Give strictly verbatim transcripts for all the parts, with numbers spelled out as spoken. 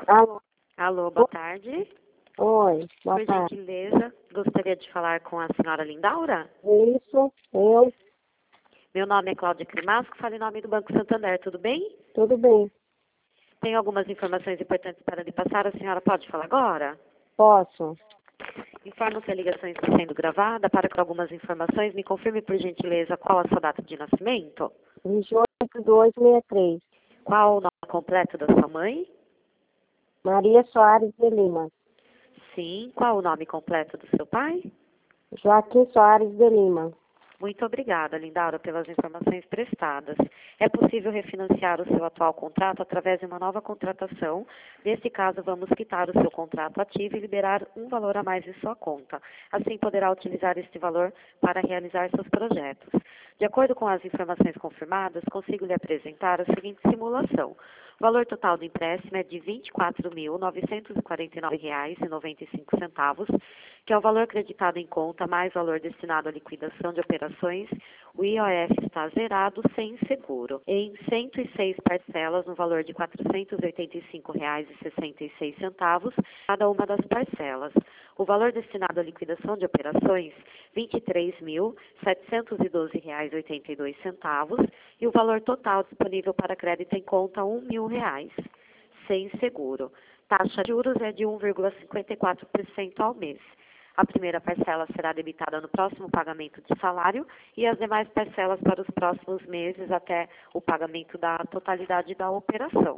Alô? Alô, boa tarde. Oi, boa Por tarde. gentileza, gostaria de falar com a senhora Lindaura? Isso, eu, Meu nome é Cláudia Crimasco, falo em nome do Banco Santander, tudo bem? tudo bem, Tenho algumas informações importantes para lhe passar, a senhora pode falar agora? posso? Informo que a ligação está sendo gravada. Para que algumas informações, me confirme por gentileza qual a sua data de nascimento, vinte e oito, dois, sessenta e três. qual o nome completo da sua mãe, Maria Soares de Lima. sim, qual o nome completo do seu pai. Joaquim Soares de Lima. Muito obrigada, Lindaura, pelas informações prestadas. É possível refinanciar o seu atual contrato através de uma nova contratação. Nesse caso, vamos quitar o seu contrato ativo e liberar um valor a mais em sua conta. Assim, poderá utilizar este valor para realizar seus projetos. De acordo com as informações confirmadas, consigo lhe apresentar a seguinte simulação. O valor total do empréstimo é de vinte e quatro mil, novecentos e quarenta e nove reais e noventa e cinco centavos, que é o valor creditado em conta mais valor destinado à liquidação de operações. O I O F está zerado sem seguro, em cento e seis parcelas no valor de quatrocentos e oitenta e cinco reais e sessenta e seis centavos, cada uma das parcelas. O valor destinado à liquidação de operações, vinte e três mil, setecentos e doze reais e oitenta e dois centavos, e o valor total disponível para crédito em conta, um mil reais, sem seguro. Taxa de juros é de um vírgula cinquenta e quatro por cento ao mês. A primeira parcela será debitada no próximo pagamento de salário e as demais parcelas para os próximos meses até o pagamento da totalidade da operação.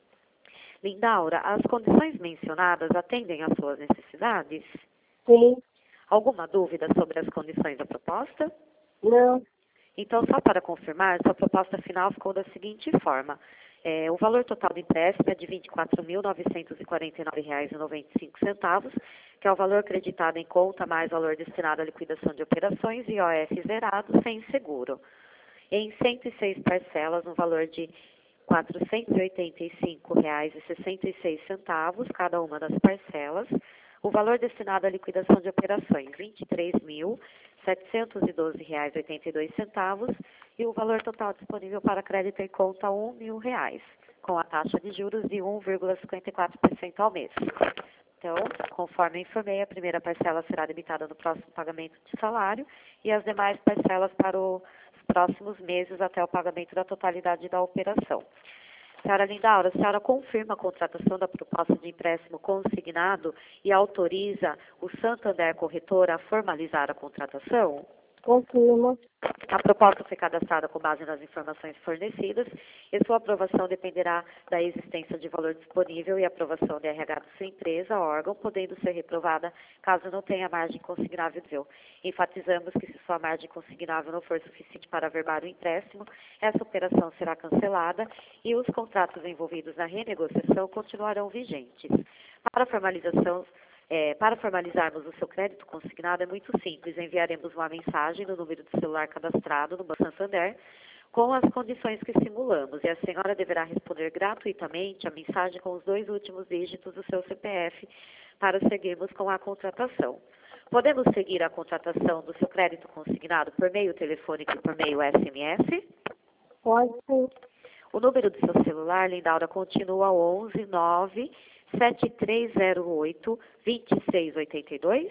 Lindaura, as condições mencionadas atendem às suas necessidades? Sim, Alguma dúvida sobre as condições da proposta? não, Então, só para confirmar, sua proposta final ficou da seguinte forma. É, o valor total do empréstimo é de vinte e quatro mil, novecentos e quarenta e nove reais e noventa e cinco centavos, que é o valor creditado em conta mais valor destinado à liquidação de operações, I O F zerado, sem seguro. Em cento e seis parcelas, no valor de quatrocentos e oitenta e cinco reais e sessenta e seis centavos, cada uma das parcelas. O valor destinado à liquidação de operações, vinte e três mil, setecentos e doze reais e oitenta e dois centavos, e o valor total disponível para crédito em conta, um mil reais, com a taxa de juros de um vírgula cinquenta e quatro por cento ao mês. Então, conforme informei, a primeira parcela será debitada no próximo pagamento de salário e as demais parcelas para os próximos meses até o pagamento da totalidade da operação. Senhora Lindaura, a senhora confirma a contratação da proposta de empréstimo consignado e autoriza o Santander Corretora a formalizar a contratação? confirmo. A proposta foi cadastrada com base nas informações fornecidas e sua aprovação dependerá da existência de valor disponível e aprovação de R H da sua empresa, órgão, podendo ser reprovada caso não tenha margem consignável. Enfatizamos que se sua margem consignável não for suficiente para averbar o empréstimo, essa operação será cancelada e os contratos envolvidos na renegociação continuarão vigentes. Para a formalização É, para formalizarmos o seu crédito consignado é muito simples. Enviaremos uma mensagem no número de celular cadastrado no Banco Santander com as condições que simulamos e a senhora deverá responder gratuitamente a mensagem com os dois últimos dígitos do seu C P F para seguirmos com a contratação. Podemos seguir a contratação do seu crédito consignado por meio telefônico e por meio S M S? Pode sim, O número do seu celular, Lindaura, continua onze nove sete três zero oito, dois seis oito dois?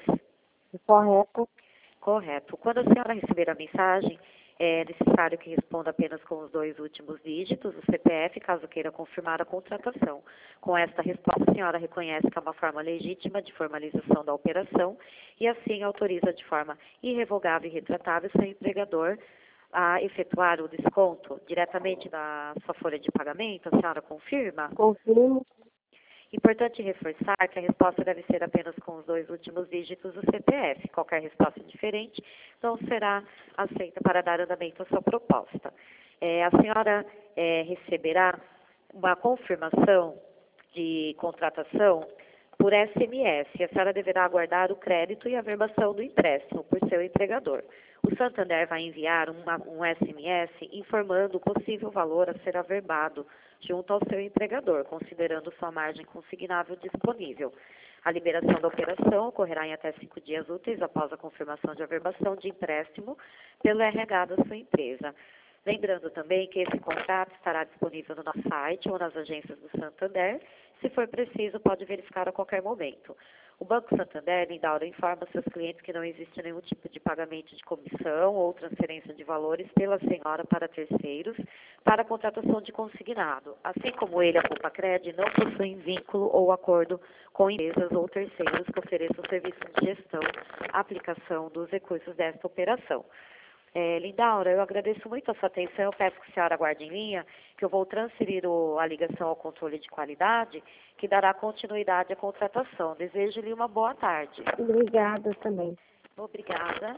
correto. Correto. Quando a senhora receber a mensagem, é necessário que responda apenas com os dois últimos dígitos do C P F, caso queira confirmar a contratação. Com esta resposta, a senhora reconhece que é uma forma legítima de formalização da operação e assim autoriza de forma irrevogável e retratável seu empregador a efetuar o desconto diretamente da sua folha de pagamento. A senhora confirma? Confirmo. Importante reforçar que a resposta deve ser apenas com os dois últimos dígitos do C P F. Qualquer resposta diferente não será aceita para dar andamento à sua proposta. É, a senhora é, receberá uma confirmação de contratação por S M S. A senhora deverá aguardar o crédito e a verbação do empréstimo por seu empregador. O Santander vai enviar uma, um S M S informando o possível valor a ser averbado junto ao seu empregador, considerando sua margem consignável disponível. A liberação da operação ocorrerá em até cinco dias úteis após a confirmação de averbação de empréstimo pelo R H da sua empresa. Lembrando também que esse contrato estará disponível no nosso site ou nas agências do Santander Se for preciso, pode verificar a qualquer momento. O Banco Santander, Lindaura, informa seus clientes que não existe nenhum tipo de pagamento de comissão ou transferência de valores pela senhora para terceiros para a contratação de consignado. Assim como ele, a Compacred, não possuem vínculo ou acordo com empresas ou terceiros que ofereçam serviços de gestão, aplicação dos recursos desta operação. É, Lindaura, eu agradeço muito a sua atenção, eu peço que a senhora aguarde em linha, que eu vou transferir o, a ligação ao controle de qualidade, que dará continuidade à contratação. Desejo-lhe uma boa tarde. Obrigada também. Obrigada.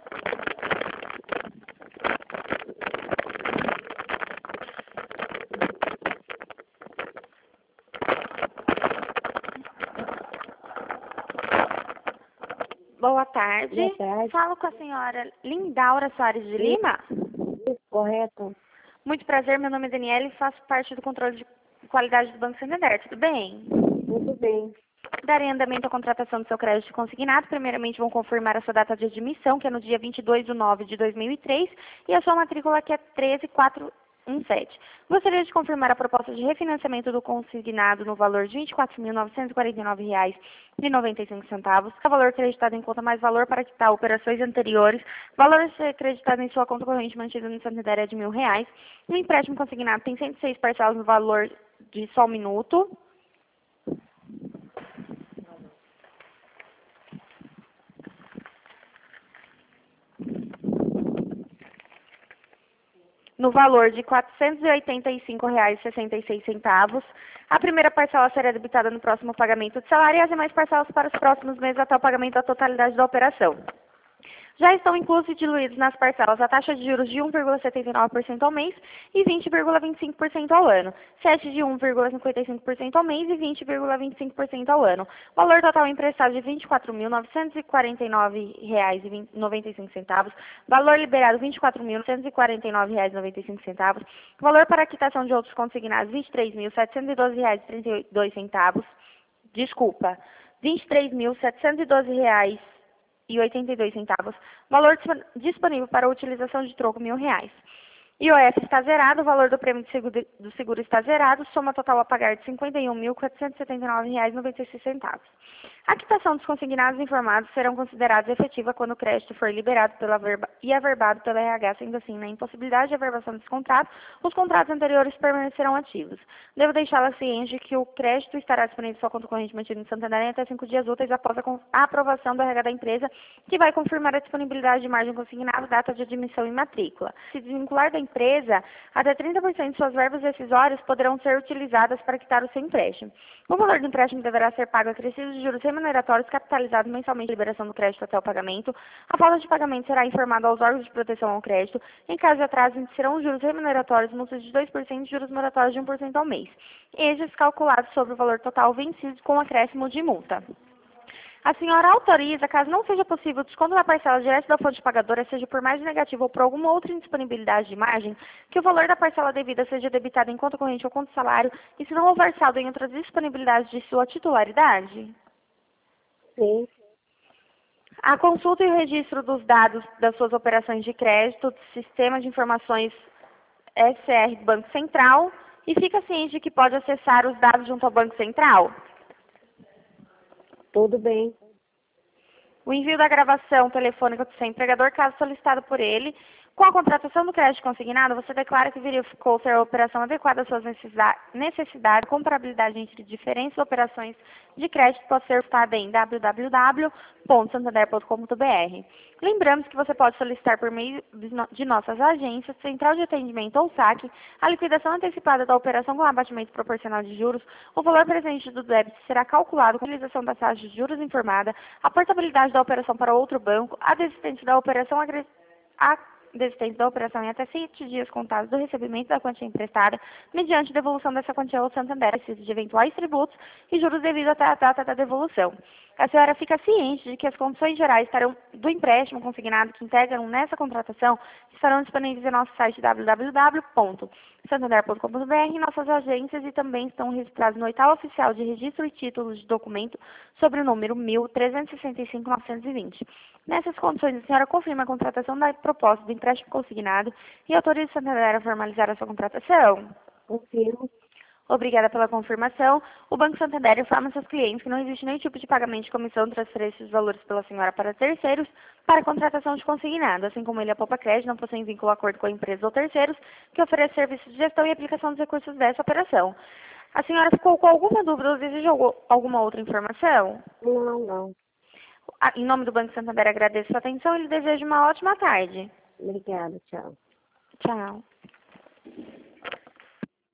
Boa tarde. Boa tarde. Falo com a senhora Lindaura Soares de Lima. Isso, correto. Muito prazer, meu nome é Daniela e faço parte do controle de qualidade do Banco Santander. Tudo bem? Tudo bem. Darei andamento à contratação do seu crédito consignado. Primeiramente, vão confirmar a sua data de admissão, que é no dia vinte e dois de nove de dois mil e três, e a sua matrícula, que é treze quatrocentos e dezessete. Gostaria de confirmar a proposta de refinanciamento do consignado no valor de vinte e quatro mil novecentos e quarenta e nove reais e noventa e cinco centavos, que é o valor acreditado em conta mais valor para quitar operações anteriores, valor a ser acreditado em sua conta corrente mantida no Santander é de mil reais. O empréstimo consignado tem cento e seis parcelas no valor de só um minuto. No valor de quatrocentos e oitenta e cinco reais e sessenta e seis centavos. A primeira parcela será debitada no próximo pagamento de salário e as demais parcelas para os próximos meses até o pagamento da totalidade da operação. Já estão inclusos e diluídos nas parcelas a taxa de juros de um vírgula setenta e nove por cento ao mês e vinte vírgula vinte e cinco por cento ao ano, sete de um vírgula cinquenta e cinco por cento ao mês e vinte vírgula vinte e cinco por cento ao ano. Valor total emprestado de vinte e quatro mil novecentos e quarenta e nove reais e noventa e cinco centavos, valor liberado vinte e quatro mil novecentos e quarenta e nove reais e noventa e cinco centavos, valor para quitação de outros consignados vinte e três mil setecentos e doze reais e trinta e dois centavos, desculpa, vinte e três mil setecentos e doze reais e oitenta e dois centavos, valor disponível para utilização de troco mil reais. I O F está zerado, o valor do prêmio de seguro, do seguro está zerado, soma total a pagar de cinquenta e um mil quatrocentos e setenta e nove reais e noventa e seis centavos. A quitação dos consignados informados serão considerados efetiva quando o crédito for liberado pela verba e averbado pela R H, sendo assim, na impossibilidade de averbação desse contrato, os contratos anteriores permanecerão ativos. Devo deixá-la ciente de que o crédito estará disponível em sua conta corrente mantida em Santander em até cinco dias úteis após a, a aprovação do R H da empresa, que vai confirmar a disponibilidade de margem consignada, data de admissão e matrícula. Se desvincular da empresa, até trinta por cento de suas verbas decisórias poderão ser utilizadas para quitar o seu empréstimo. O valor do empréstimo deverá ser pago acrescido de juros remuneratórios capitalizados mensalmente de liberação do crédito até o pagamento. A falta de pagamento será informada aos órgãos de proteção ao crédito. Em caso de atraso, serão os juros remuneratórios multas de dois por cento e juros moratórios de um por cento ao mês. Estes calculados sobre o valor total vencido com acréscimo de multa. A senhora autoriza, caso não seja possível o desconto da parcela direta da fonte pagadora, seja por margem negativa ou por alguma outra indisponibilidade de margem, que o valor da parcela devida seja debitado em conta corrente ou conta salário, e se não houver saldo em outras disponibilidades de sua titularidade? Sim. A consulta e o registro dos dados das suas operações de crédito, do Sistema de Informações S R do Banco Central, e fica ciente de que pode acessar os dados junto ao Banco Central? Tudo bem. O envio da gravação telefônica do seu empregador, caso solicitado por ele. Com a contratação do crédito consignado, você declara que verificou ser a operação adequada às suas necessidades. A comparabilidade entre diferentes operações de crédito pode ser postada em w w w ponto santander ponto com ponto b r. Lembramos que você pode solicitar por meio de nossas agências, central de atendimento ou saque, a liquidação antecipada da operação com abatimento proporcional de juros. O valor presente do débito será calculado com a utilização da taxa de juros informada, a portabilidade da operação para outro banco, a desistência da operação agre... a desistência da operação em até sete dias contados do recebimento da quantia emprestada, mediante devolução dessa quantia ao Santander, excesso de eventuais tributos e juros devido até a data da devolução. A senhora fica ciente de que as condições gerais estarão, do empréstimo consignado que integram nessa contratação estarão disponíveis em nosso site w w w ponto santander ponto com ponto b r e nossas agências, e também estão registrados no oitavo oficial de registro e títulos de documento sobre o número mil trezentos e sessenta e cinco ponto novecentos e vinte. Nessas condições, a senhora confirma a contratação da proposta do empréstimo consignado e autoriza o Santander a formalizar a sua contratação? Confirmo. Obrigada pela confirmação. O Banco Santander informa seus clientes que não existe nenhum tipo de pagamento de comissão, transferência de valores pela senhora para terceiros para contratação de consignado, assim como ele a Poupa Crédito não possui vínculo ou acordo com a empresa ou terceiros que oferece serviços de gestão e aplicação dos recursos dessa operação. A senhora ficou com alguma dúvida ou deseja algu- alguma outra informação? Não, não. Ah, em nome do Banco Santander, agradeço a atenção e lhe desejo uma ótima tarde. Obrigada, tchau. Tchau.